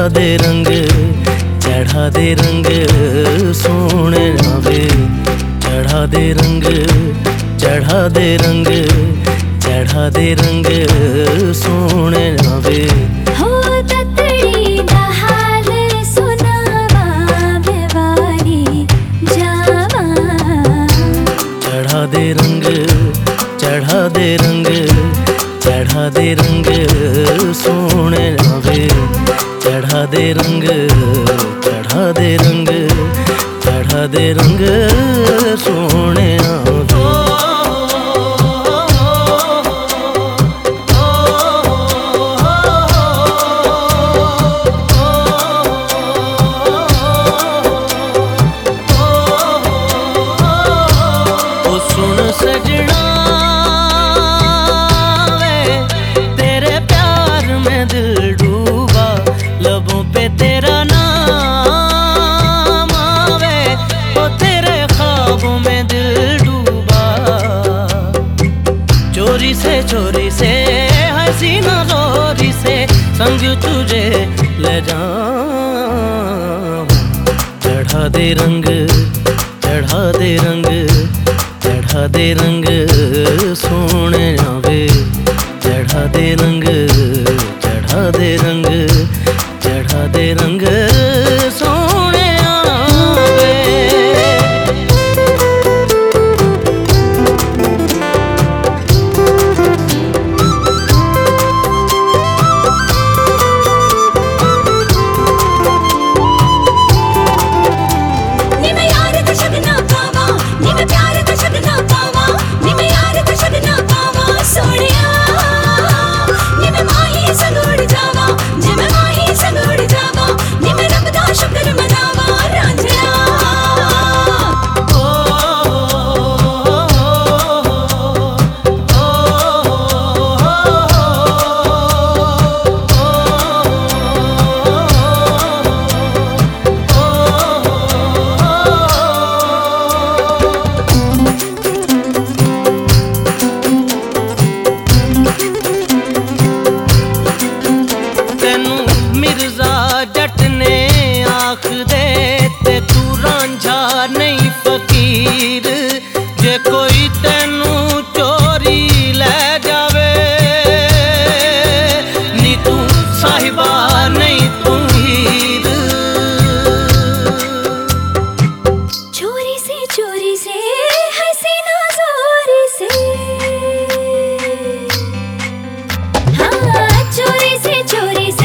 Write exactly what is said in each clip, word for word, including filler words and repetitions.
दे रंग चढ़ा दे रंग सोने वे, चढ़ा दे रंग चढ़ा दे रंग चढ़ा दे रंग सोने वे। हो ततड़ी दा हाल सुनावा बेवारी जावा, चढ़ा दे रंग चढ़ा दे रंग चढ़ा दे रंग सोने वे, चढ़ा दे रंग चढ़ा दे रंग चढ़ा दे रंग सोने वे। सजना वे तेरे प्यार में दिल डूबा, लबों पे तेरा नाम आवे, ओ तेरे ख्वाबों में दिल डूबा। चोरी से चोरी से हसीना जोरी से संग तुझे ले जाऊं, चढ़ा दे रंग चढ़ा दे रंग चढ़ा दे रंग सोने वे, चढ़ा दे रंग चढ़ा दे रंग चढ़ा दे रंग सोने वे। जट ने आख दे ते तू रांझा नहीं फकीर, जे कोई तेनू चोरी ले जावे नी तू साहिबा नहीं तू हीर। चोरी से चोरी से हसीना जोरी से, हाँ चोरी से चोरी से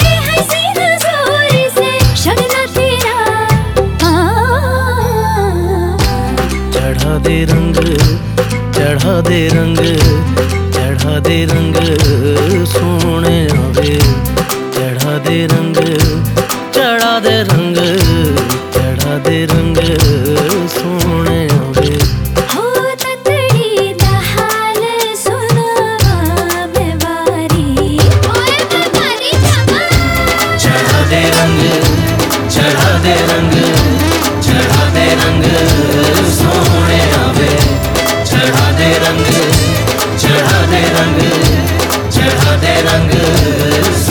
चढ़ा दे रंग चढ़ा दे रंग चढ़ा दे रंग सोने वे, चढ़ा दे रंग चढ़ा दे रंग चढ़ा दे रंग सोने वे। हो ततड़ी दा हाल सुनावा बेवारी, ओए बेवारी जावा, चढ़ा दे रंग चढ़ा दे रंग चढ़ा दे रंग सोने वे, चढ़ा दे रंग चढ़ा दे रंग चढ़ा दे रंग